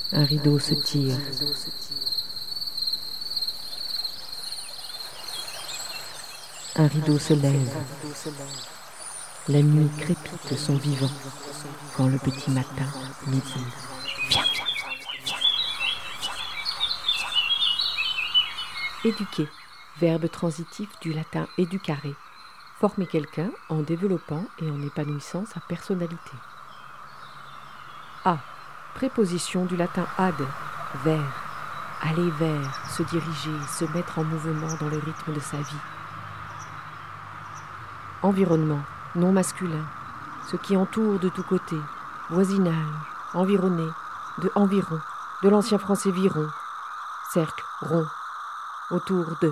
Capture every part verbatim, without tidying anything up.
Un rideau se tire. Un rideau se lève. La nuit crépite son vivant quand le petit matin midi. Viens, viens, viens, viens, viens. Éduquer, verbe transitif du latin educare. Former quelqu'un en développant et en épanouissant sa personnalité. A. Préposition du latin ad, vers. Aller vers, se diriger, se mettre en mouvement dans le rythme de sa vie. Environnement, nom masculin, ce qui entoure de tous côtés, voisinage, environné, de environ, de l'ancien français viron, cercle, rond, autour de.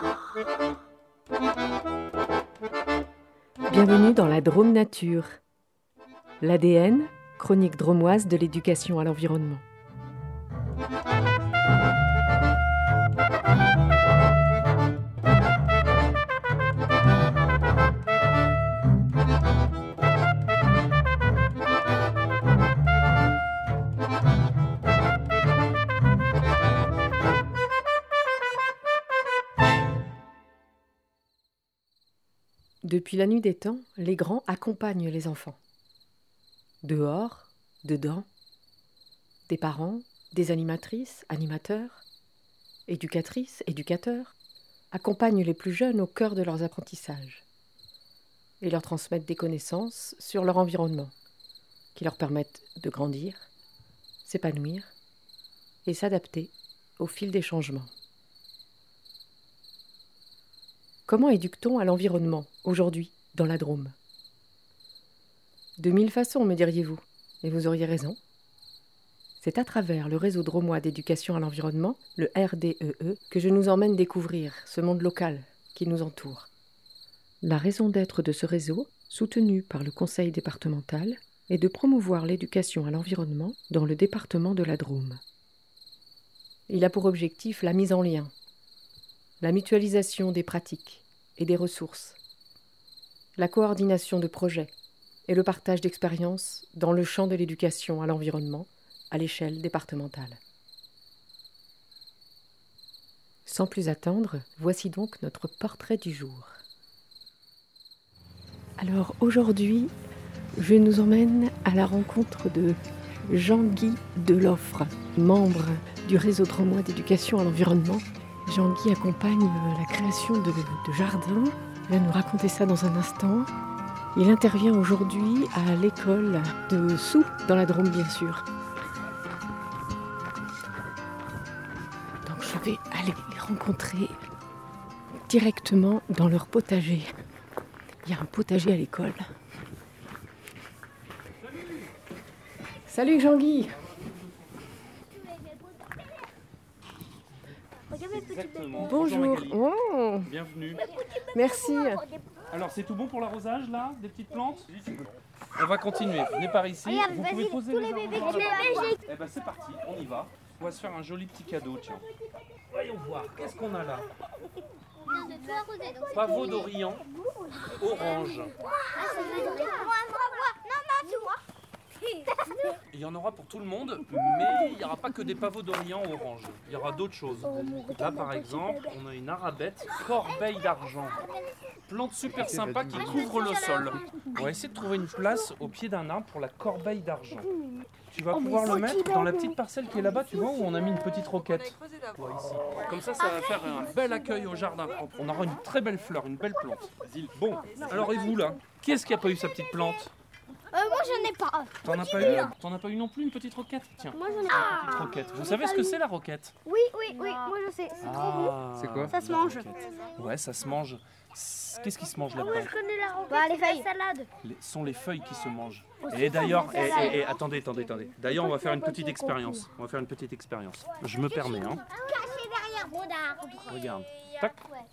Bienvenue dans la Drôme Nature, l'A D N, chronique dromoise de l'éducation à l'environnement. Depuis la nuit des temps, les grands accompagnent les enfants. Dehors, dedans, des parents, des animatrices, animateurs, éducatrices, éducateurs, accompagnent les plus jeunes au cœur de leurs apprentissages et leur transmettent des connaissances sur leur environnement qui leur permettent de grandir, s'épanouir et s'adapter au fil des changements. Comment éduque-t-on à l'environnement, aujourd'hui, dans la Drôme ? De mille façons, me diriez-vous, et vous auriez raison. C'est à travers le réseau drômois d'éducation à l'environnement, le R D E E, que je nous emmène découvrir ce monde local qui nous entoure. La raison d'être de ce réseau, soutenu par le conseil départemental, est de promouvoir l'éducation à l'environnement dans le département de la Drôme. Il a pour objectif la mise en lien, la mutualisation des pratiques et des ressources, la coordination de projets et le partage d'expériences dans le champ de l'éducation à l'environnement à l'échelle départementale. Sans plus attendre, voici donc notre portrait du jour. Alors aujourd'hui, je nous emmène à la rencontre de Jean-Guy Deloffre, membre du réseau drômois d'éducation à l'environnement. Jean-Guy accompagne la création de, de jardins. Il va nous raconter ça dans un instant. Il intervient aujourd'hui à l'école de Soult, dans la Drôme bien sûr. Donc je vais aller les rencontrer directement dans leur potager. Il y a un potager à l'école. Salut Jean-Guy. Exactement. Bonjour. Bonjour Oh. Bienvenue. Merci. Alors c'est tout bon pour l'arrosage là, des petites plantes? On va continuer. Venez par ici. Regarde, Vous vas-y, pouvez poser tous les les bébés arrosoirs que là. j'ai. Eh ben c'est parti, on y va. On va se faire un joli petit cadeau, tiens. Voyons voir, qu'est-ce qu'on a là? Pavot d'Orient, orange. Il y en aura pour tout le monde, mais il n'y aura pas que des pavots d'Orient orange. Il y aura d'autres choses. Là par exemple, on a une arabette corbeille d'argent. Plante super sympa qui couvre le sol. On va essayer de trouver une place au pied d'un arbre pour la corbeille d'argent. Tu vas pouvoir le mettre dans la petite parcelle qui est là-bas, tu vois, où on a mis une petite roquette. Ouais, ici. Comme ça, ça va faire un bel accueil au jardin propre. On aura une très belle fleur, une belle plante. Bon, alors et vous là? Qui est-ce qui n'a pas eu sa petite plante? Euh, moi j'en ai pas. T'en as pas eu? T'en as pas eu non plus, une petite roquette? Tiens, Moi j'en ai une pas. petite roquette. Vous savez ce que c'est la roquette? Oui, oui, oui, moi je sais. C'est trop bon. Ah, C'est quoi? Ça se la mange. roquette. Ouais, ça se mange. C'est- Qu'est-ce qui se mange là-dedans? Je connais la roquette. Bah, les feuilles. La salade. Les- sont les feuilles qui se mangent. Et d'ailleurs, et, et- et- attendez, attendez, attendez. D'ailleurs, on va faire une petite expérience. On va faire une petite expérience. Je me permets, hein. Caché derrière mon arbre. Regarde. Tac.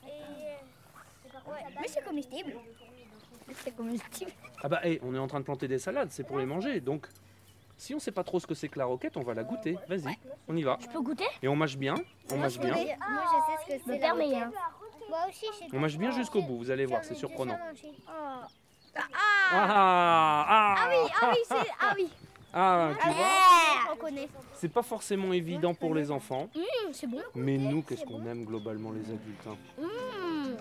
Mais c'est comestible. C'est comestible. Ah bah, hey, on est en train de planter des salades, c'est pour les manger. Donc, si on sait pas trop ce que c'est que la roquette, on va la goûter. Vas-y, on y va. Tu peux goûter? Et on mâche bien. On mâche bien. Moi je sais ce que c'est. Me permets, hein. Moi aussi je sais. On mâche bien jusqu'au bout. Vous allez voir, c'est surprenant. Ah, Ah, ah, ah oui, ah oui, c'est. Ah oui. Ah, tu vois, On connaît. c'est pas forcément évident pour les enfants. Mmh, c'est bon. Mais nous, qu'est-ce qu'on aime globalement les adultes hein. Mmh.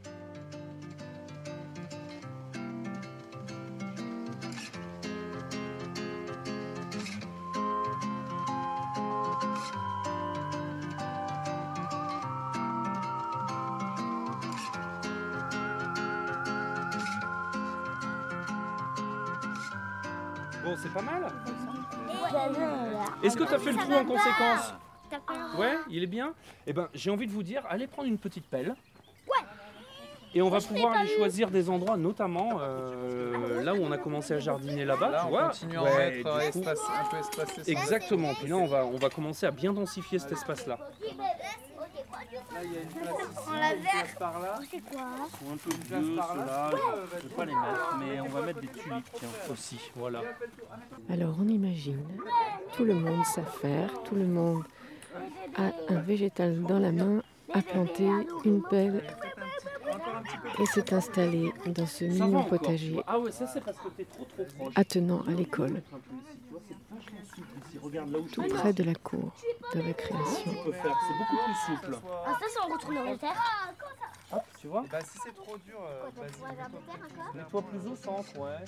Bon, c'est pas mal. Est-ce que tu as fait le trou en conséquence? Ouais, il est bien. Eh ben, j'ai envie de vous dire, allez prendre une petite pelle. Ouais. Et on va pouvoir aller choisir des endroits, notamment euh, là où on a commencé à jardiner là-bas. Là, tu on vois continue à en Ouais, mettre du euh, coup- espace, un peu espacé. Exactement. Puis là, on va, on va commencer à bien densifier cet espace-là. Là, il y a une place ici, On la une place par là. C'est quoi? Ils sont un peu place vieux, par là. ceux-là. Je ne vais pas les mettre, mais on va mettre des tulipes tiens, aussi. Voilà. Alors on imagine, tout le monde sait faire, tout le monde a un végétal dans la main, a planté une pelle Encore un petit peu. et s'est installé dans ce Ça va mignon encore. potager Ah ouais, ça c'est parce que t'es trop trop proche. attenant à l'école, Mettre un peu ici, tu vois, c'est vachement souple ici. Regarde là où tout tu es. près de la cour de récréation. Tu peux faire, c'est beaucoup plus souple. Ah, ça, c'est en retournant les terres. Hop, tu vois. Bah, si c'est trop dur, euh, vas-y. Mets-toi plus au centre, ouais.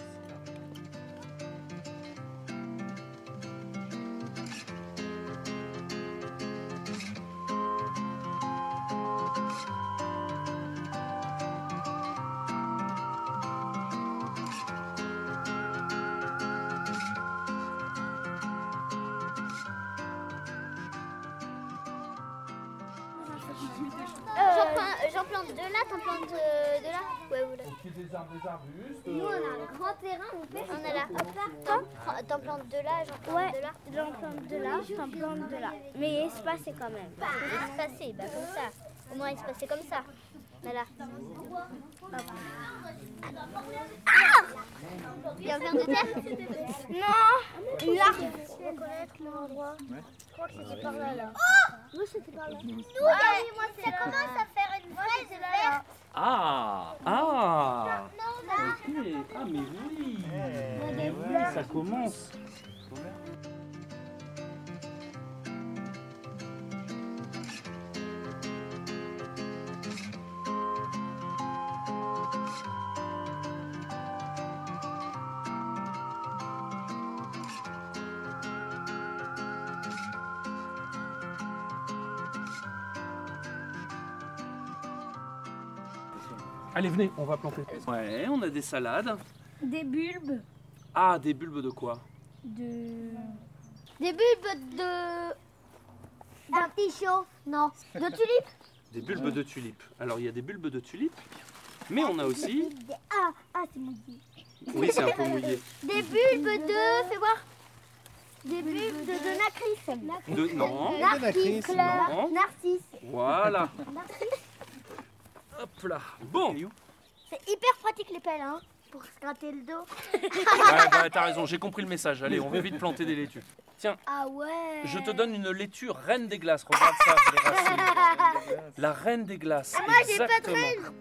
J'en plante- J'en plante de là, t'en plantes de, de là. Ouais, ou là. Au pied des arbres, des arbustes. Nous, on a un grand terrain, mon père. On a là. T'en t'en plantes de là, j'en plante de là. J'en plante de là, j'en plante de là. Mais espacé quand même. Espacé, bah comme ça. Au moins espacé comme ça. Voilà. Il y a un ver de terre? Non, une larve. Tu veux connaître mon endroit? Je crois que c'était par là, là. Oui, c'était par là. Nous, moi, ça commence à faire une fraise verte. Ah Ah Non, là. Ok. Ah mais oui. Mais oui, ça commence. Allez, venez, on va planter. Ouais, on a des salades. Des bulbes Ah, des bulbes de quoi? de... Des bulbes de. D'artichaut. Non. De tulipes. Des bulbes de tulipes. Alors, il y a des bulbes de tulipes, mais on a aussi... Ah, ah c'est mouillé. Oui, c'est un peu mouillé. Des bulbes de. Fais voir. Des bulbes de, de nacris. De... Non, Narcisse, non. Narcisse. Voilà. Hop là. Bon. Ouais, C'est hyper pratique les pelles, hein. Pour se gratter le dos. bah, t'as raison, j'ai compris le message. Allez, on va vite planter des laitues. Tiens, Ah ouais. je te donne une laitue reine des glaces. Regarde ça, les racines. La reine des glaces. moi, j'ai pas de exactement.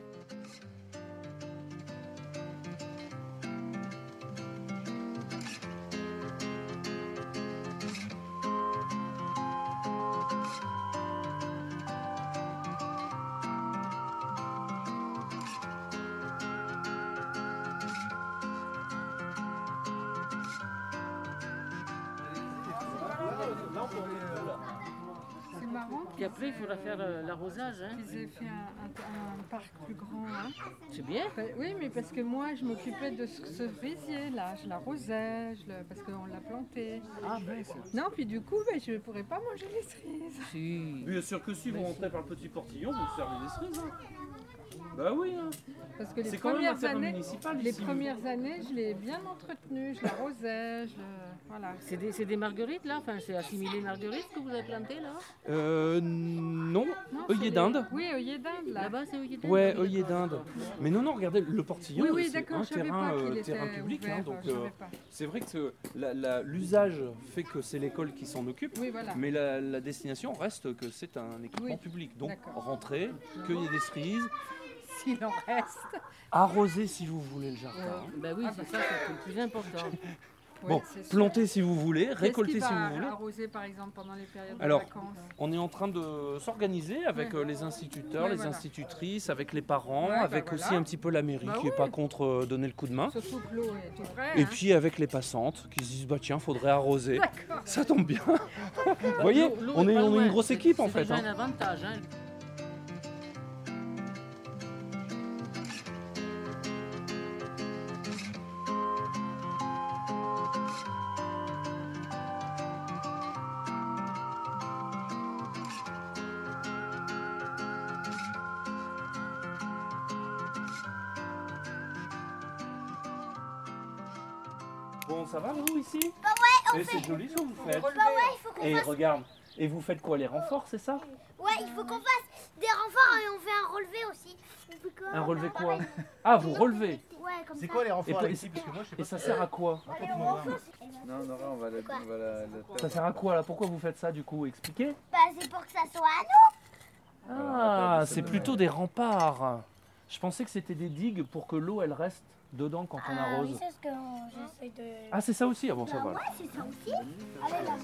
C'est marrant Puis après, il faudra faire euh, l'arrosage. Hein. qu'ils aient fait un, un- un parc plus grand. Hein. C'est bien. Bah, oui, mais parce que moi, je m'occupais de ce cerisier là. Je l'arrosais, je le- parce qu'on l'a planté. Ah ben, c'est... Non, puis du coup, bah, je ne pourrais pas manger les cerises. Si. Bien sûr que si vous rentrez par le petit portillon, vous servez des cerises. hein. Bah oui. Hein. Parce que les C'est quand même un premières terrain années, municipal les ici. premières années, je l'ai bien entretenu, je l'arrosais, je le- voilà. C'est des, c'est des marguerites là, enfin c'est assimilé marguerites que vous avez planté là. Euh, non. Non, Œillet c'est d'Inde. des- Oui, œillet d'Inde là. Là-bas c'est œillet d'Inde. Ouais, oui, œillet d'accord. d'Inde. Mais non, non, regardez, le portillon, Oui, oui, c'est d'accord, un je savais terrain, pas euh, qu'il était terrain public. ouvert, hein, donc, je savais euh, pas. c'est vrai que la- la- l'usage fait que c'est l'école qui s'en occupe. Oui, voilà. Mais la, la destination reste que c'est un équipement Oui, public. Donc, d'accord. rentrez, cueillez des cerises, S'il en reste. arrosez si vous voulez le jardin. Ben oui, c'est ça, c'est le plus important. Oui, Bon, c'est sûr. plantez si vous voulez, Qu'est-ce récoltez qui si va vous voulez. arroser par exemple pendant les périodes Alors, de vacances? On est en train de s'organiser avec Ouais. euh, les instituteurs, Ouais, les voilà. institutrices, avec les parents, Ouais, bah avec voilà. aussi un petit peu la mairie Bah qui n'est oui. pas contre euh, donner le coup de main. Surtout que l'eau est tout vrai. Et hein. puis avec les passantes qui se disent bah tiens, faudrait arroser. D'accord. Ça tombe bien. Vous voyez, L'eau- l'eau on est, pas on est loin. une grosse C'est- équipe en c'est fait. déjà hein. un avantage. Hein. Bon, ça va vous ici Bah ouais, on Et fait. c'est joli ce que vous faites. Bah ouais, il faut qu'on Et fasse. regarde, et vous faites quoi, les renforts, c'est ça? Ouais, il faut qu'on fasse des renforts et on fait un relevé aussi. On fait quoi Un relevé quoi? Ah, vous relevez. Ouais, comme C'est ça. quoi les Et, renforts pour- Alexis Parce que moi je sais pas. et ça sert à quoi? Non, Nora, on va la. On va la, la- Ça sert à quoi là? Pourquoi vous faites ça du coup? Expliquez. Bah, c'est pour que ça soit à nous. Ah, c'est plutôt des remparts. Je pensais que c'était des digues pour que l'eau elle reste dedans quand on arrose. c'est ce que j'essaie de. Ah, c'est ça aussi? Ah bon, ça Bah va. ouais, c'est ça aussi. Allez, là.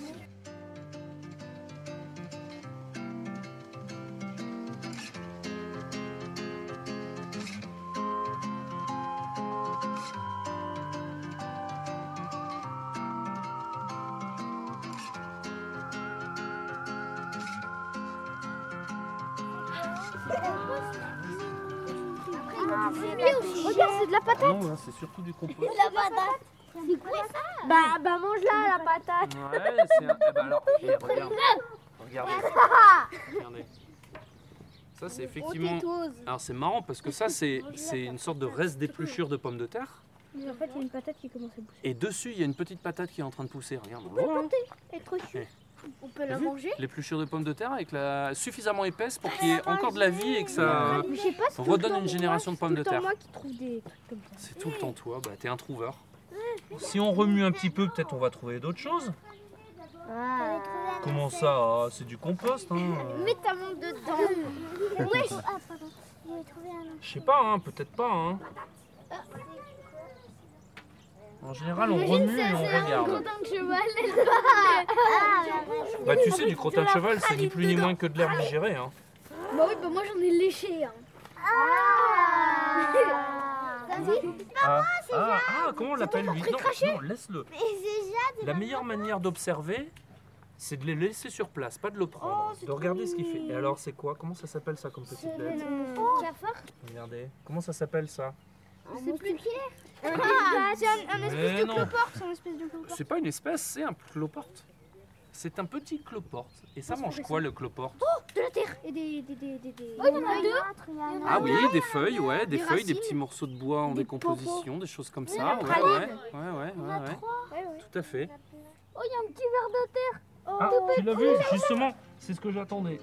Regarde, c'est de la patate. Non, là, c'est surtout du compost. La patate. C'est quoi ça? Bah, bah mange-la, la patate. Ouais, c'est un... eh ben alors, eh, regarde. Regardez. Regardez. Ça, c'est effectivement... Alors, c'est marrant parce que ça, c'est c'est une sorte de reste d'épluchure de pommes de terre. Mais en fait, il y a une patate qui commence à pousser. Et dessus, il y a une petite patate qui est en train de pousser. Regarde, on le voit, hein. Elle est trop chou. Eh. On peut la T'as vu manger. L'épluchure de pommes de terre avec la suffisamment épaisse pour qu'il y ait encore de la vie et que ça Mais je sais pas, c'est tout le redonne temps une moi, génération de c'est pommes tout de le temps terre. moi qui trouve des trucs comme ça. C'est tout le temps toi, bah t'es un trouveur. Si on remue un petit peu, peut-être on va trouver d'autres choses. Ah. Comment ça? Ah, c'est du compost, hein. Mets ta main dedans. Ouais, ah, pardon. J'ai trouvé un. Je sais pas, hein, peut-être pas. Hein. En général, on remue et on regarde. de cheval. Bah tu sais, du crottin de cheval, c'est ni plus ni moins que de l'herbe digérée. Hein. Bah oui, bah moi j'en ai léché. Hein. Ah. Ah, ah, ah, comment on l'appelle lui? Non, non, laisse-le. Mais c'est déjà La meilleure manière d'observer, c'est de les laisser sur place, pas de le prendre, de regarder ce qu'il fait. Et alors, c'est quoi? Comment ça s'appelle ça comme petite bête? Cafard. Regardez. Comment ça s'appelle ça? C'est plus Ah, c'est un, un espèce Mais de non. cloporte. C'est un espèce de cloporte. C'est pas une espèce, c'est un cloporte. C'est un petit cloporte. Et ça mange quoi le cloporte? De la terre. Et des. des, des, des, des... Oh, il y en a deux. Ah oui, des feuilles, ouais, des, Des feuilles, des racines, petits morceaux de bois en des décomposition, des choses comme ça. la Ouais, praline. ouais, ouais, ouais, ouais, ouais. Ouais, ouais. Tout à fait. Oh, il y a un petit verre de terre. Oh, Ah, tu l'as vu? Justement, c'est ce que j'attendais.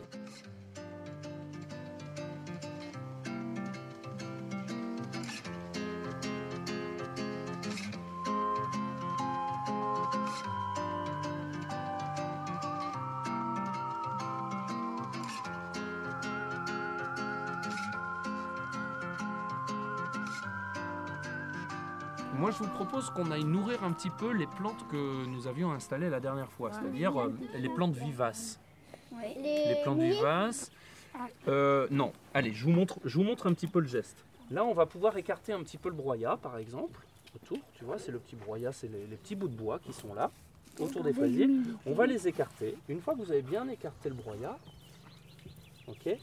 Moi, je vous propose qu'on aille nourrir un petit peu les plantes que nous avions installées la dernière fois, c'est-à-dire euh, les plantes vivaces. Les plantes vivaces. Euh, non, allez, je vous, montre, je vous montre un petit peu le geste. Là, on va pouvoir écarter un petit peu le broyat, par exemple, autour. Tu vois, c'est le petit broyat, c'est les, les petits bouts de bois qui sont là, autour des fraisiers. On va les écarter. Une fois que vous avez bien écarté le broyat, ok,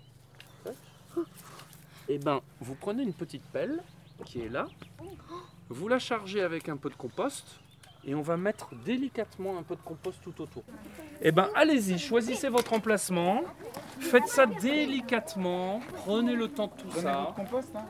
et ben, vous prenez une petite pelle qui est là, vous la chargez avec un peu de compost et on va mettre délicatement un peu de compost tout autour. Et ben, allez-y, choisissez votre emplacement, faites ça délicatement, prenez le temps de tout Donnez ça. votre compost, hein.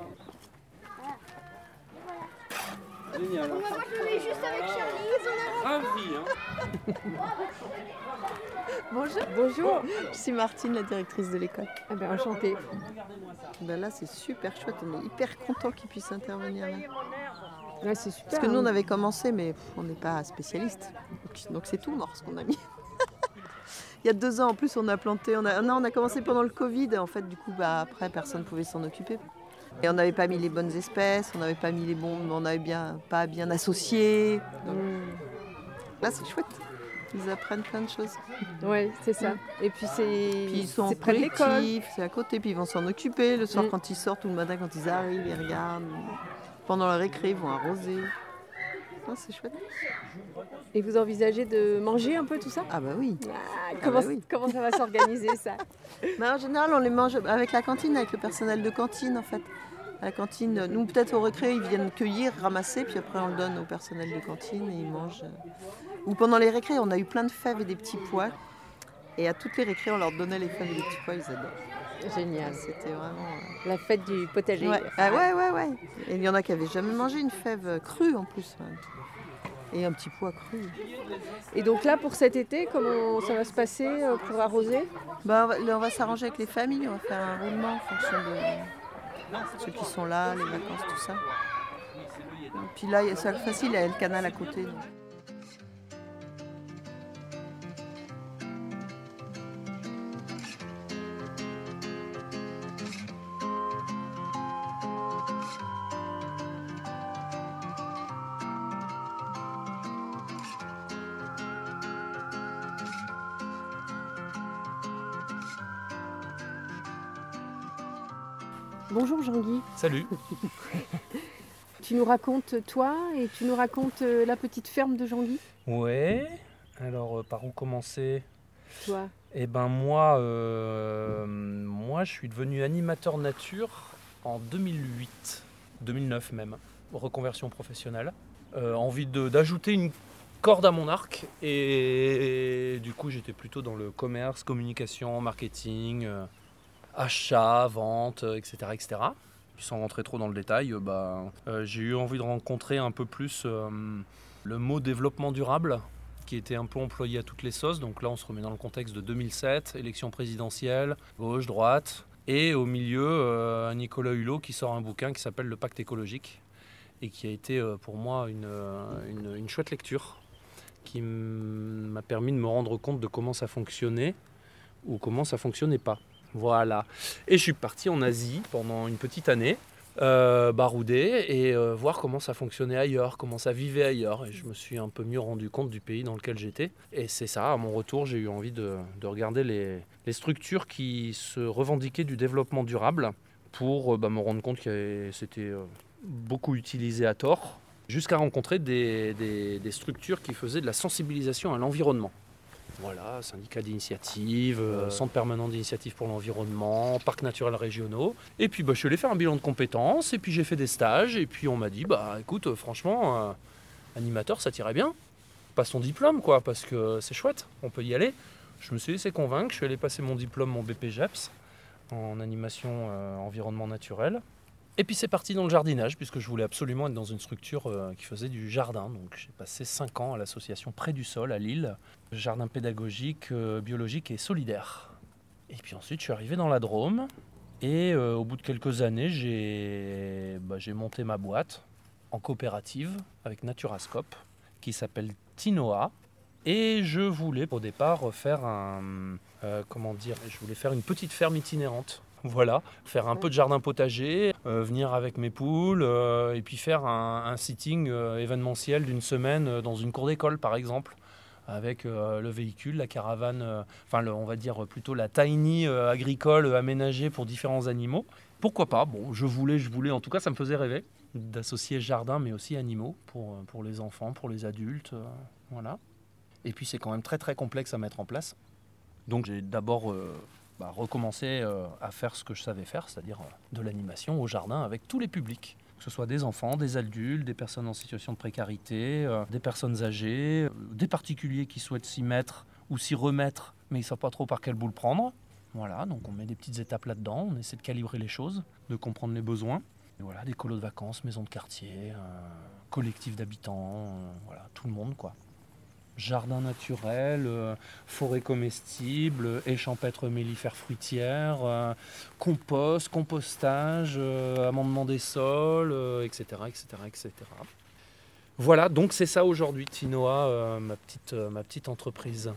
Génial. Moi, je l'ai juste avec Charlie. Ravi, hein. Bonjour. Bonjour. Je suis Martine, la directrice de l'école. Ah ben, enchantée. Ben là, c'est super chouette. On est hyper contents qu'ils puissent intervenir là. Ouais, c'est super. Parce que nous, on hein. avait commencé, mais pff, on n'est pas spécialiste. Donc, donc c'est tout mort ce qu'on a mis. Il y a deux ans, en plus, on a planté. On a, non, on a commencé pendant le Covid. En fait, du coup, bah, après, personne ne pouvait s'en occuper. Et on n'avait pas mis les bonnes espèces, on n'avait pas mis les bons, on n'avait bien, pas bien associé. Donc, Mmh. là, c'est chouette. Ils apprennent plein de choses. Ouais, c'est ça. Et puis c'est, Puis ils sont c'est près de l'école. collectifs, c'est à côté, puis ils vont s'en occuper. Le soir, Mm. quand ils sortent, ou le matin, quand ils arrivent, ils regardent. Pendant la récré, ils vont arroser. Non, c'est chouette. Et vous envisagez de manger un peu tout ça? Ah bah oui. Ah, comment, bah oui. comment ça va s'organiser ça? Mais en général, on les mange avec la cantine, avec le personnel de cantine, en fait. À la cantine, nous, peut-être au récré, ils viennent cueillir, ramasser, puis après, on le donne au personnel de cantine et ils mangent. Ou pendant les récrés, on a eu plein de fèves et des petits pois. Et à toutes les récrés, on leur donnait les fèves et les petits pois, ils adorent. Génial. C'était vraiment... euh, La fête du potager. Ouais. Ah ouais, ouais, ouais. Et il y en a qui n'avaient jamais mangé une fève crue en plus. Ouais. Et un petit pois cru. Et donc là, pour cet été, comment ça va se passer euh, pour arroser? Bah, on va, là, on va s'arranger avec les familles, on va faire un roulement en fonction de ceux qui sont là, les vacances, tout ça. Et puis là, c'est facile, il y a le canal à côté. donc. Bonjour Jean-Guy. Salut. Tu nous racontes toi et tu nous racontes euh, la petite ferme de Jean-Guy? Ouais, alors euh, par où commencer? Toi. Eh ben moi, euh, moi je suis devenu animateur nature en deux mille huit, deux mille neuf même, reconversion professionnelle. Euh, envie de- d'ajouter une corde à mon arc et, du coup j'étais plutôt dans le commerce, communication, marketing, euh, achat, vente, euh, et cetera, et cetera. Puis sans rentrer trop dans le détail, euh, bah, euh, j'ai eu envie de rencontrer un peu plus euh, le mot développement durable, qui était un peu employé à toutes les sauces. Donc là, on se remet dans le contexte de deux mille sept, élection présidentielle, gauche, droite. Et au milieu, euh, Nicolas Hulot qui sort un bouquin qui s'appelle Le Pacte écologique et qui a été euh, pour moi une, euh, une, une chouette lecture qui m- m'a permis de me rendre compte de comment ça fonctionnait ou comment ça fonctionnait pas. Voilà. Et je suis parti en Asie pendant une petite année. Euh, barouder et euh, voir comment ça fonctionnait ailleurs, comment ça vivait ailleurs. Et je me suis un peu mieux rendu compte du pays dans lequel j'étais. Et c'est ça, à mon retour, j'ai eu envie de, de regarder les, les structures qui se revendiquaient du développement durable pour euh, bah, me rendre compte que c'était euh, beaucoup utilisé à tort, jusqu'à rencontrer des, des, des structures qui faisaient de la sensibilisation à l'environnement. Voilà, syndicat d'initiative, euh, centre permanent d'initiative pour l'environnement, parcs naturels régionaux. Et puis bah, je suis allé faire un bilan de compétences, et puis j'ai fait des stages, et puis on m'a dit, bah écoute, euh, franchement, euh, animateur, ça t'irait bien. Passe ton diplôme, quoi, parce que c'est chouette, on peut y aller. Je me suis laissé convaincre, je suis allé passer mon diplôme, mon B P G E P S, en animation euh, environnement naturel. Et puis c'est parti dans le jardinage, puisque je voulais absolument être dans une structure euh, qui faisait du jardin. Donc j'ai passé cinq ans à l'association Près du Sol à Lille, jardin pédagogique, euh, biologique et solidaire. Et puis ensuite je suis arrivé dans la Drôme, et euh, au bout de quelques années j'ai, bah, j'ai monté ma boîte en coopérative avec Naturascope, qui s'appelle Tinoa. Et je voulais au départ faire un, euh, comment dire, je voulais faire une petite ferme itinérante. Voilà, faire un peu de jardin potager, euh, venir avec mes poules, euh, et puis faire un, un sitting euh, événementiel d'une semaine euh, dans une cour d'école par exemple, avec euh, le véhicule, la caravane, euh, enfin le- on va dire plutôt la tiny euh, agricole euh, aménagée pour différents animaux. Pourquoi pas? Bon, je voulais, je voulais, en tout cas ça me faisait rêver d'associer jardin mais aussi animaux pour, euh, pour les enfants, pour les adultes, euh, voilà. Et puis c'est quand même très très complexe à mettre en place. Donc j'ai d'abord euh, bah, recommencé euh, à faire ce que je savais faire, c'est-à-dire euh, de l'animation au jardin avec tous les publics. Que ce soit des enfants, des adultes, des personnes en situation de précarité, euh, des personnes âgées, euh, des particuliers qui souhaitent s'y mettre ou s'y remettre, mais ils ne savent pas trop par quel bout le prendre. Voilà, donc on met des petites étapes là-dedans, on essaie de calibrer les choses, de comprendre les besoins. Et voilà, des colos de vacances, maisons de quartier, euh, collectifs d'habitants, euh, voilà, tout le monde quoi. Jardin naturel, euh, forêt comestible, euh, haies champêtres mellifères fruitières, euh, compost, compostage, euh, amendement des sols, euh, et cetera, et cetera, et cetera. Voilà, donc c'est ça aujourd'hui, Tinoa, euh, ma petite, euh, ma petite entreprise.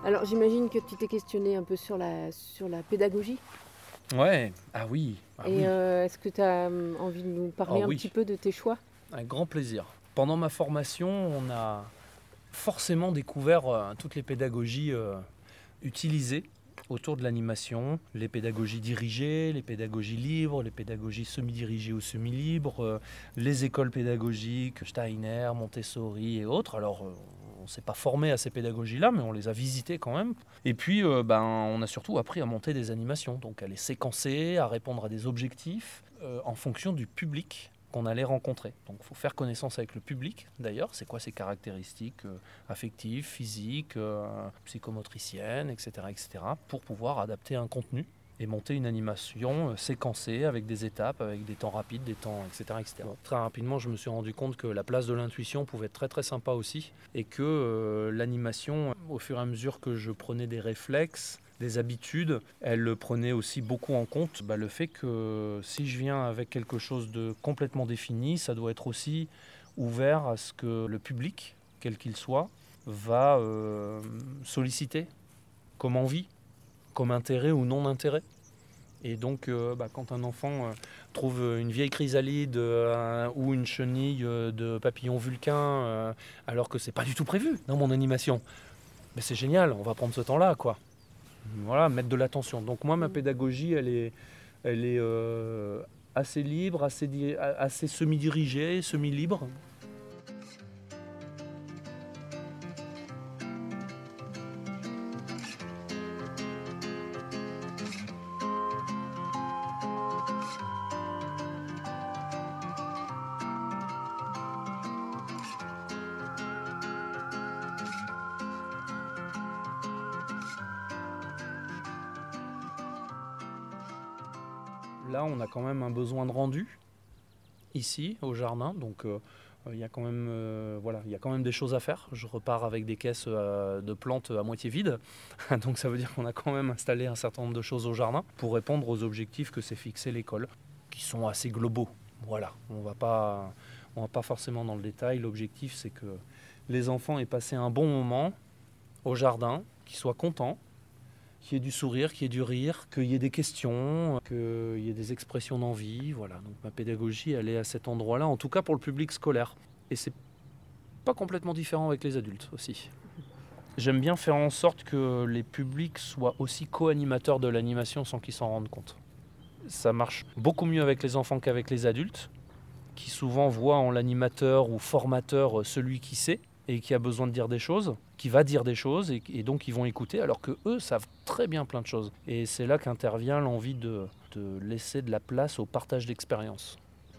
Alors j'imagine que tu t'es questionné un peu sur la, sur la pédagogie. Ouais, ah oui. Ah Et oui. euh, est-ce que tu as envie de nous parler Ah un oui. petit peu de tes choix? Avec grand plaisir. Pendant ma formation, on a forcément découvert euh, toutes les pédagogies euh, utilisées autour de l'animation, les pédagogies dirigées, les pédagogies libres, les pédagogies semi-dirigées ou semi-libres, euh, les écoles pédagogiques, Steiner, Montessori et autres. Alors, euh, on ne s'est pas formé à ces pédagogies-là, mais on les a visitées quand même. Et puis, euh, ben, on a surtout appris à monter des animations, donc à les séquencer, à répondre à des objectifs euh, en fonction du public qu'on allait rencontrer. Donc il faut faire connaissance avec le public d'ailleurs, c'est quoi ses caractéristiques euh, affectives, physiques, euh, psychomotriciennes, et cetera, et cetera, pour pouvoir adapter un contenu et monter une animation euh, séquencée avec des étapes, avec des temps rapides, des temps, et cetera, et cetera. Très rapidement, je me suis rendu compte que la place de l'intuition pouvait être très très sympa aussi et que euh, l'animation, au fur et à mesure que je prenais des réflexes, des habitudes, elle prenait aussi beaucoup en compte bah, le fait que si je viens avec quelque chose de complètement défini, ça doit être aussi ouvert à ce que le public, quel qu'il soit, va euh, solliciter comme envie, comme intérêt ou non-intérêt. Et donc, euh, bah, quand un enfant euh, trouve une vieille chrysalide euh, ou une chenille euh, de papillon vulcain, euh, alors que c'est pas du tout prévu dans mon animation, mais c'est génial, on va prendre ce temps-là, quoi. Voilà, mettre de l'attention. Donc moi, ma pédagogie, elle est, elle est euh, assez libre, assez, di- assez semi-dirigée, semi-libre. Là, on a quand même un besoin de rendu, ici, au jardin. Donc, euh, il y a quand même, euh, voilà, il y a quand même des choses à faire. Je repars avec des caisses euh, de plantes à moitié vides. Donc, ça veut dire qu'on a quand même installé un certain nombre de choses au jardin pour répondre aux objectifs que s'est fixé l'école, qui sont assez globaux. Voilà, on va pas, on va pas forcément dans le détail. L'objectif, c'est que les enfants aient passé un bon moment au jardin, qu'ils soient contents, qu'il y ait du sourire, qu'il y ait du rire, qu'il y ait des questions, qu'il y ait des expressions d'envie. Voilà. Donc ma pédagogie, elle est à cet endroit-là, en tout cas pour le public scolaire. Et c'est pas complètement différent avec les adultes aussi. J'aime bien faire en sorte que les publics soient aussi co-animateurs de l'animation sans qu'ils s'en rendent compte. Ça marche beaucoup mieux avec les enfants qu'avec les adultes, qui souvent voient en l'animateur ou formateur celui qui sait et qui a besoin de dire des choses, qui va dire des choses, et, et donc ils vont écouter, alors que eux savent très bien plein de choses. Et c'est là qu'intervient l'envie de, de laisser de la place au partage d'expériences.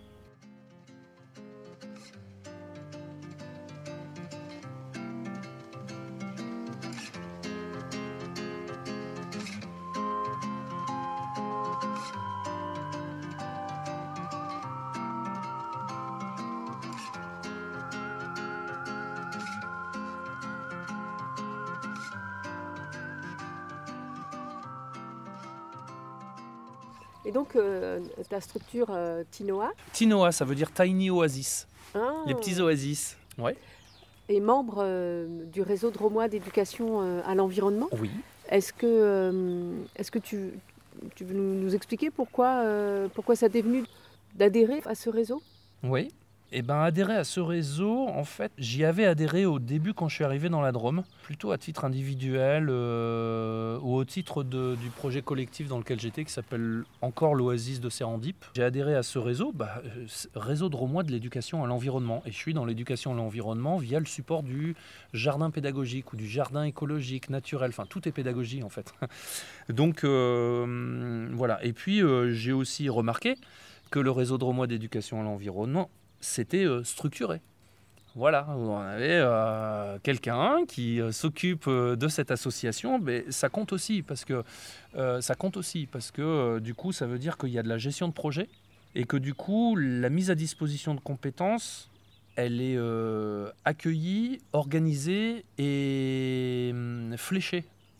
Et donc, euh, ta structure euh, Tinoa Tinoa, ça veut dire Tiny Oasis, ah, les petits oasis. Ouais. est membre euh, du réseau drômois d'éducation euh, à l'environnement. Oui. Est-ce que, euh, est-ce que tu, tu veux nous, nous expliquer pourquoi, euh, pourquoi ça t'est venu d'adhérer à ce réseau? Oui. Eh ben, adhérer à ce réseau, en fait, j'y avais adhéré au début quand je suis arrivé dans la Drôme, plutôt à titre individuel euh, ou au titre de, du projet collectif dans lequel j'étais, qui s'appelle encore l'Oasis de Sérendip. J'ai adhéré à ce réseau, bah, euh, réseau drômois de l'éducation à l'environnement. Et je suis dans l'éducation à l'environnement via le support du jardin pédagogique ou du jardin écologique, naturel. Enfin, tout est pédagogie, en fait. Donc, euh, voilà. Et puis, euh, j'ai aussi remarqué que le réseau drômois d'éducation à l'environnement, c'était euh, structuré. Voilà, on avait euh, quelqu'un qui euh, s'occupe euh, de cette association, mais ça compte aussi parce que euh, ça compte aussi parce que euh, du coup, ça veut dire qu'il y a de la gestion de projet et que du coup, la mise à disposition de compétences, elle est euh, accueillie, organisée et hum, fléchée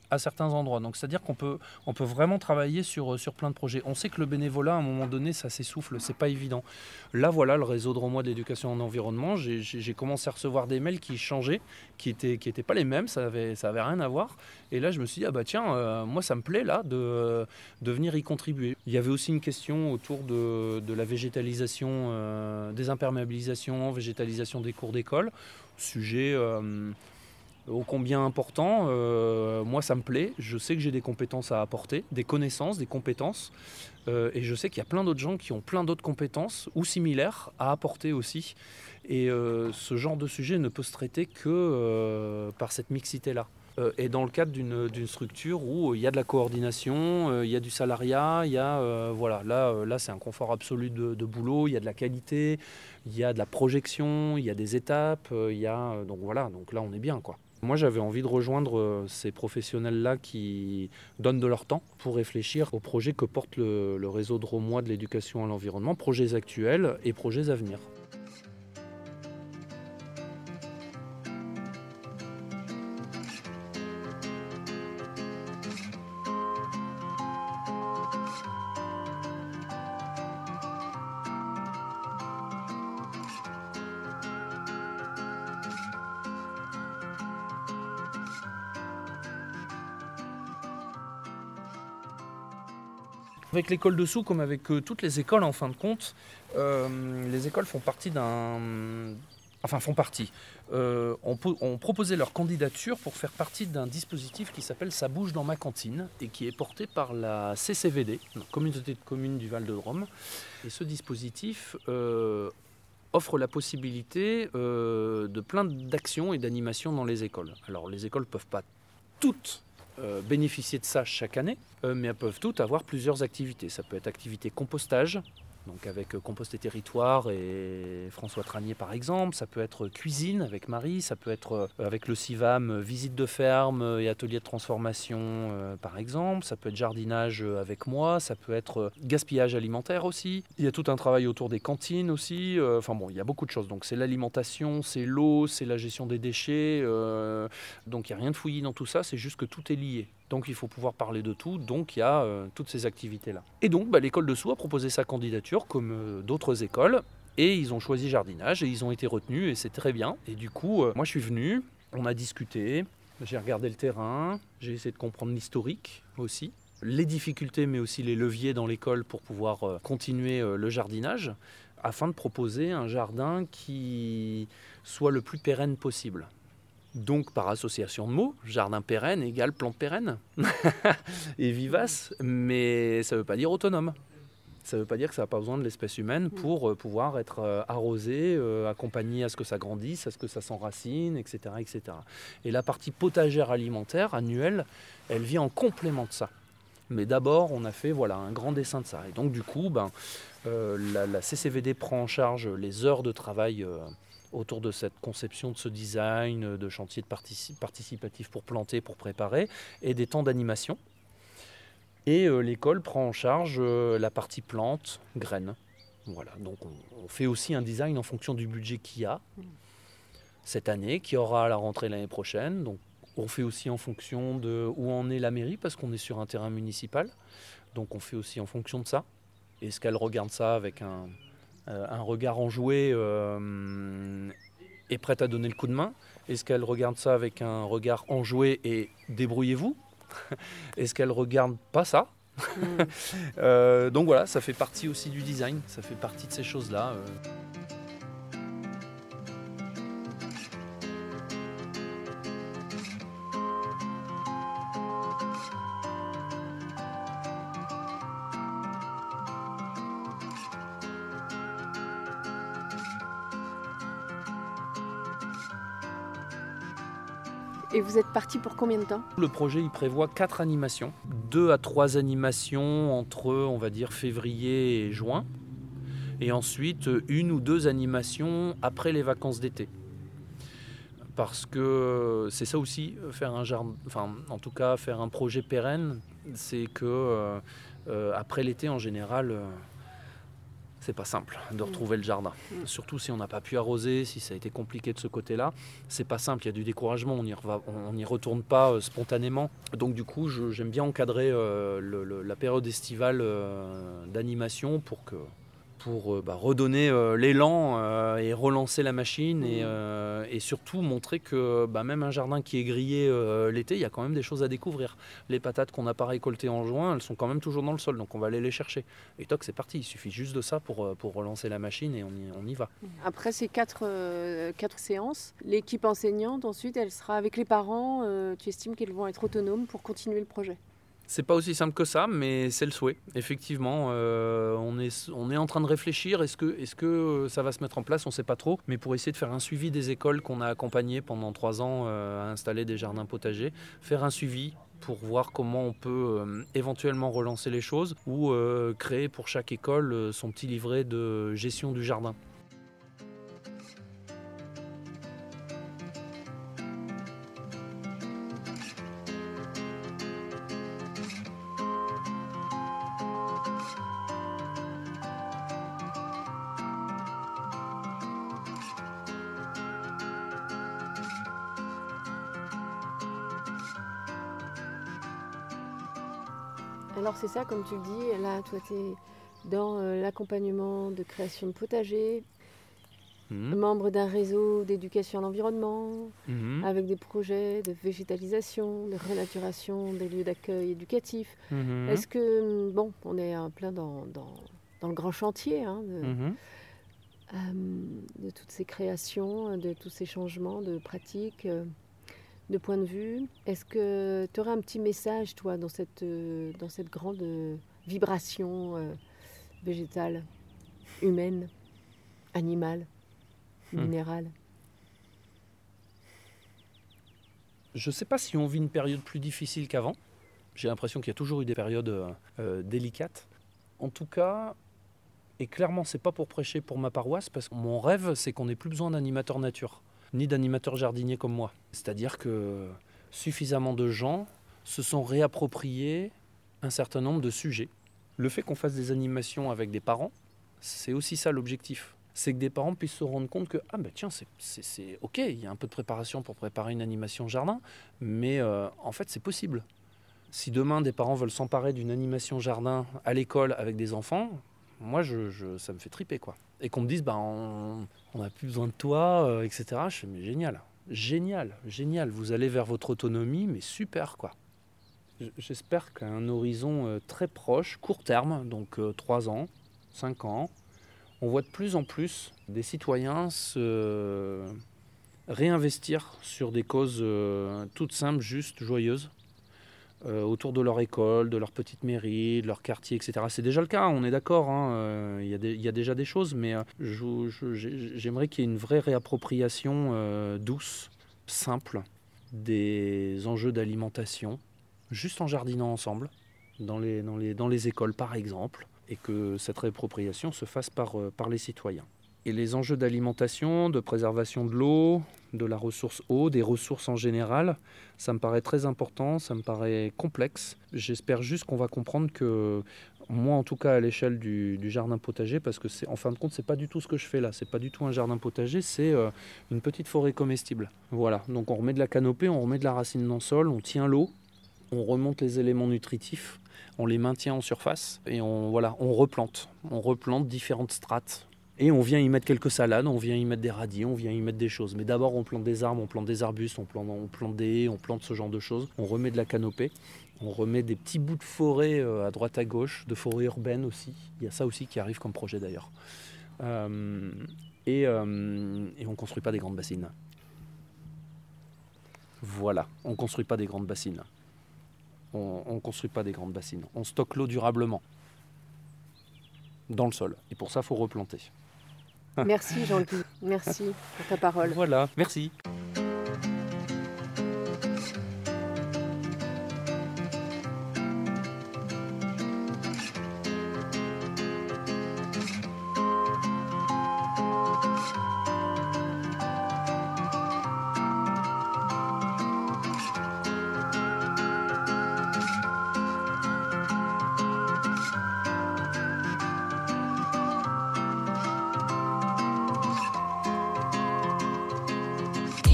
à certains endroits. Donc c'est-à-dire qu'on peut, on peut vraiment travailler sur, sur plein de projets. On sait que le bénévolat, à un moment donné, ça s'essouffle, c'est pas évident. Là, voilà, le réseau Drômois de l'éducation en environnement, j'ai, j'ai, j'ai commencé à recevoir des mails qui changeaient, qui étaient, qui étaient pas les mêmes, ça avait, ça avait rien à voir. Et là, je me suis dit, ah bah tiens, euh, moi ça me plaît là de, de venir y contribuer. Il y avait aussi une question autour de, de la végétalisation, euh, des imperméabilisations, végétalisation des cours d'école, sujet... Euh, ô combien important, euh, moi ça me plaît, je sais que j'ai des compétences à apporter, des connaissances, des compétences, euh, et je sais qu'il y a plein d'autres gens qui ont plein d'autres compétences ou similaires à apporter aussi. Et euh, ce genre de sujet ne peut se traiter que euh, par cette mixité-là. Euh, et dans le cadre d'une, d'une structure où il y a de la coordination, euh, il y a du salariat, il y a, euh, voilà, là, euh, là c'est un confort absolu de, de boulot, il y a de la qualité, il y a de la projection, il y a des étapes, euh, il y a, euh, donc voilà, donc là on est bien quoi. Moi, j'avais envie de rejoindre ces professionnels-là qui donnent de leur temps pour réfléchir aux projets que porte le, le réseau Drômois de l'éducation à l'environnement, projets actuels et projets à venir. Avec l'école dessous, comme avec euh, toutes les écoles en fin de compte, euh, les écoles font partie d'un... Enfin, font partie. Euh, on, on proposait leur candidature pour faire partie d'un dispositif qui s'appelle « Ça bouge dans ma cantine » et qui est porté par la C C V D, la Communauté de communes du Val-de-Drôme. Et ce dispositif euh, offre la possibilité euh, de plein d'actions et d'animations dans les écoles. Alors, les écoles ne peuvent pas toutes Euh, bénéficier de ça chaque année, euh, mais elles peuvent toutes avoir plusieurs activités. Ça peut être activité compostage, donc avec euh, Compost et Territoire et François Tranier par exemple. Ça peut être cuisine avec Marie, ça peut être euh, avec le CIVAM, euh, visite de ferme et atelier de transformation euh, par exemple. Ça peut être jardinage euh, avec moi, ça peut être euh, gaspillage alimentaire aussi. Il y a tout un travail autour des cantines aussi. Euh, enfin bon, il y a beaucoup de choses. Donc c'est l'alimentation, c'est l'eau, c'est la gestion des déchets. Euh, donc il n'y a rien de fouillis dans tout ça, c'est juste que tout est lié. Donc il faut pouvoir parler de tout, donc il y a euh, toutes ces activités-là. Et donc bah, l'école dessous a proposé sa candidature comme euh, d'autres écoles, et ils ont choisi jardinage, et ils ont été retenus, et c'est très bien. Et du coup, euh, moi je suis venu, on a discuté, j'ai regardé le terrain, j'ai essayé de comprendre l'historique aussi, les difficultés mais aussi les leviers dans l'école pour pouvoir euh, continuer euh, le jardinage, afin de proposer un jardin qui soit le plus pérenne possible. Donc par association de mots, jardin pérenne égale plante pérenne et vivace, mais ça ne veut pas dire autonome. Ça ne veut pas dire que ça n'a pas besoin de l'espèce humaine pour euh, pouvoir être euh, arrosé, euh, accompagné à ce que ça grandisse, à ce que ça s'enracine, et cetera, et cetera. Et la partie potagère alimentaire annuelle, elle vient en complément de ça. Mais d'abord, on a fait voilà, un grand dessin de ça. Et donc du coup, ben, euh, la, la C C V D prend en charge les heures de travail euh, autour de cette conception, de ce design, de chantier de particip- participatif pour planter, pour préparer, et des temps d'animation. Et euh, l'école prend en charge euh, la partie plante, graines. Voilà, donc on, on fait aussi un design en fonction du budget qu'il y a cette année, qui aura à la rentrée l'année prochaine. Donc on fait aussi en fonction de où en est la mairie, parce qu'on est sur un terrain municipal. Donc on fait aussi en fonction de ça. Est-ce qu'elle regarde ça avec un, euh, un regard enjoué euh, et prête à donner le coup de main? Est-ce qu'elle regarde ça avec un regard enjoué et débrouillez-vous? Est-ce qu'elle regarde pas ça? mmh. euh, Donc voilà, ça fait partie aussi du design, ça fait partie de ces choses-là. Euh. Et vous êtes parti pour combien de temps? Le projet il prévoit quatre animations, deux à trois animations entre, on va dire, février et juin, et ensuite une ou deux animations après les vacances d'été. Parce que c'est ça aussi, faire un jardin, enfin en tout cas faire un projet pérenne, c'est que euh, euh, après l'été en général, euh, c'est pas simple de retrouver le jardin. Surtout si on n'a pas pu arroser, si ça a été compliqué de ce côté-là. C'est pas simple, il y a du découragement, on n'y reva- on n'y retourne pas euh, spontanément. Donc du coup, je- j'aime bien encadrer euh, le- le- la période estivale euh, d'animation pour que pour euh, bah, redonner euh, l'élan euh, et relancer la machine et, euh, et surtout montrer que bah, même un jardin qui est grillé euh, l'été, il y a quand même des choses à découvrir. Les patates qu'on n'a pas récoltées en juin, elles sont quand même toujours dans le sol, donc on va aller les chercher. Et toc, c'est parti, il suffit juste de ça pour, euh, pour relancer la machine et on y, on y va. Après ces quatre, euh, quatre séances, l'équipe enseignante, ensuite, elle sera avec les parents. Euh, tu estimes qu'elles vont être autonomes pour continuer le projet? C'est pas aussi simple que ça, mais c'est le souhait. Effectivement, euh, on, est, on est en train de réfléchir. Est-ce que, est-ce que ça va se mettre en place? On ne sait pas trop. Mais pour essayer de faire un suivi des écoles qu'on a accompagnées pendant trois ans euh, à installer des jardins potagers, faire un suivi pour voir comment on peut euh, éventuellement relancer les choses ou euh, créer pour chaque école euh, son petit livret de gestion du jardin. Alors c'est ça, comme tu le dis, là, toi, tu es dans euh, l'accompagnement de création de potager, Mmh. membre d'un réseau d'éducation à l'environnement, Mmh. avec des projets de végétalisation, de renaturation des lieux d'accueil éducatifs. Mmh. Est-ce que, bon, on est en plein dans, dans, dans le grand chantier hein, de, Mmh. euh, de toutes ces créations, de tous ces changements de pratiques, euh, de points de vue. Est-ce que tu aurais un petit message, toi, dans cette, euh, dans cette grande euh, vibration euh, végétale, humaine, animale, Hmm. minérale? Je ne sais pas si on vit une période plus difficile qu'avant. J'ai l'impression qu'il y a toujours eu des périodes euh, euh, délicates. En tout cas, et clairement, c'est pas pour prêcher pour ma paroisse, parce que mon rêve, c'est qu'on n'ait plus besoin d'animateurs nature, ni d'animateurs jardiniers comme moi. C'est-à-dire que suffisamment de gens se sont réappropriés un certain nombre de sujets. Le fait qu'on fasse des animations avec des parents, c'est aussi ça l'objectif. C'est que des parents puissent se rendre compte que, ah ben tiens, c'est, c'est, c'est ok, il y a un peu de préparation pour préparer une animation jardin, mais euh, en fait, c'est possible. Si demain, des parents veulent s'emparer d'une animation jardin à l'école avec des enfants, moi, je, je, ça me fait triper, quoi. Et qu'on me dise, bah, on n'a plus besoin de toi, euh, et cetera. Je fais, mais génial, génial, génial. Vous allez vers votre autonomie, mais super, quoi. J'espère qu'à un horizon euh, très proche, court terme, donc euh, trois ans, cinq ans, on voit de plus en plus des citoyens se réinvestir sur des causes euh, toutes simples, justes, joyeuses, euh, autour de leur école, de leur petite mairie, de leur quartier, et cetera. C'est déjà le cas, on est d'accord, hein, euh, il y a des, il y a déjà des choses, mais euh, je, je, j'aimerais qu'il y ait une vraie réappropriation euh, douce, simple, des enjeux d'alimentation, juste en jardinant ensemble, dans les, dans les, dans les écoles par exemple, et que cette réappropriation se fasse par, euh, par les citoyens. Et les enjeux d'alimentation, de préservation de l'eau, de la ressource eau, des ressources en général, ça me paraît très important, ça me paraît complexe. J'espère juste qu'on va comprendre que, moi en tout cas à l'échelle du, du jardin potager, parce que c'est, en fin de compte, c'est pas du tout ce que je fais là, c'est pas du tout un jardin potager, c'est euh, une petite forêt comestible. Voilà, donc on remet de la canopée, on remet de la racine dans le sol, on tient l'eau, on remonte les éléments nutritifs, on les maintient en surface et on, voilà, on replante. On replante différentes strates. Et on vient y mettre quelques salades, on vient y mettre des radis, on vient y mettre des choses. Mais d'abord, on plante des arbres, on plante des arbustes, on plante, on plante des haies, on plante ce genre de choses. On remet de la canopée, on remet des petits bouts de forêt à droite à gauche, de forêt urbaine aussi. Il y a ça aussi qui arrive comme projet d'ailleurs. Euh, et, euh, et on ne construit pas des grandes bassines. Voilà, on ne construit pas des grandes bassines. On ne construit pas des grandes bassines. On stocke l'eau durablement dans le sol. Et pour ça, il faut replanter. Merci Jean-Guy, merci pour ta parole. Voilà, merci.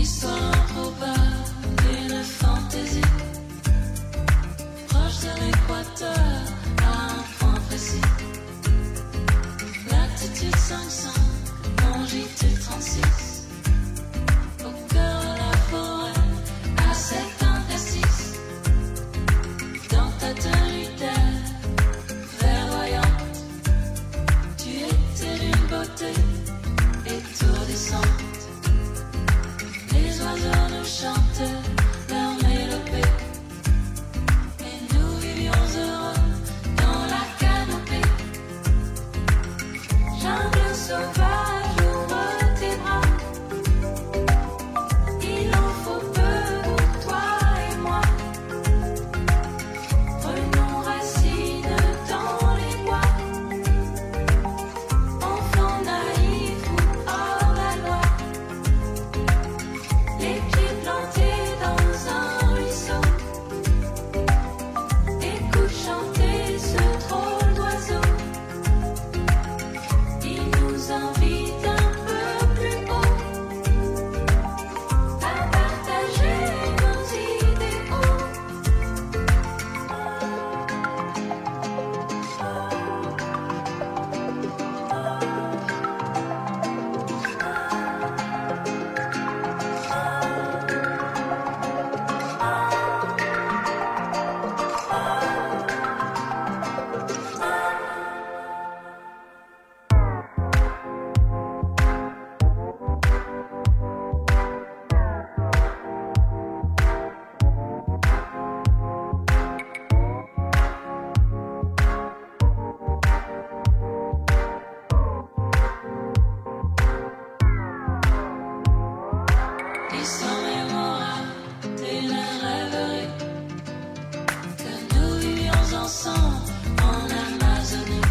Histoire improbable d'une fantaisie, proche de l'équateur à un point précis. Latitude cinq cents, longitude trente-six, au cœur de la forêt, à cet interstice. Dans ta tenue d'air verdoyante, tu étais d'une beauté étourdissante. Les oiseaux nous chantaient leur mélopée, et nous vivions heureux dans la canopée. Jungle sauvage, ouvre tes bras, il en faut peu pour toi et moi. Prenons racine dans les bois, enfants naïfs ou hors la loi. Les pieds plantés dans un ruisseau, écoute chanter ce drôle d'oiseau. Il nous invite un peu plus haut à partager nos idéaux. Ils sont mémorables d'une rêverie que nous vivions ensemble en Amazonie.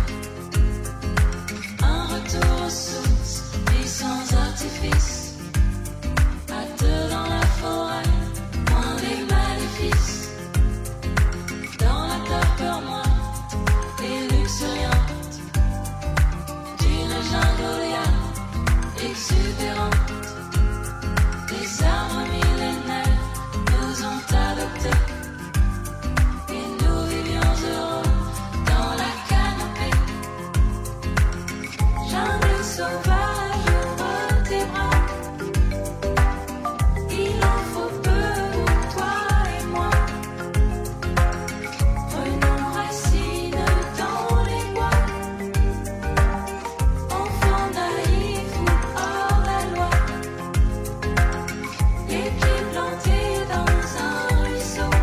Un retour aux sources et sans artifice, à deux dans la forêt, loin des maléfices. Dans la torpeur moite et luxuriante d'une jungle exubérante. Les arbres millénaires nous ont adoptés, et nous vivions heureux dans la canopée. Jungle sauvage, ouvre tes bras, il en faut peu pour toi et moi. Prenons racine dans les bois, enfants naïfs ou hors la loi. Les pieds plantés dans un ruisseau,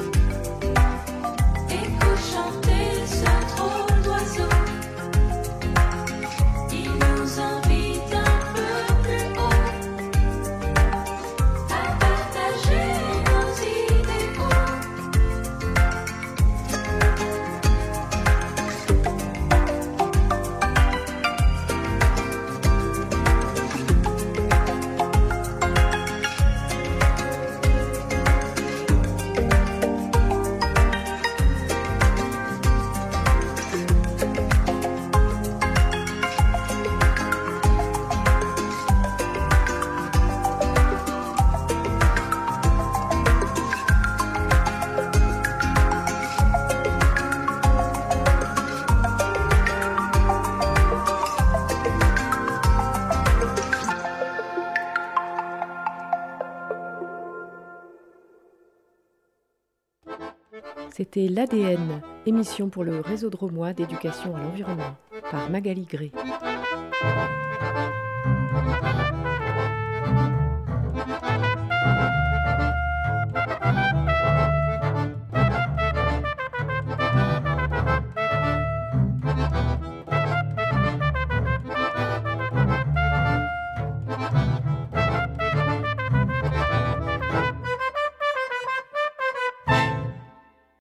écoute chanter ce drôle d'oiseau. Il nous invite un peu plus haut à partager nos idéaux. C'était l'A D N, émission pour le réseau drômois d'éducation à l'environnement, par Magali Gray.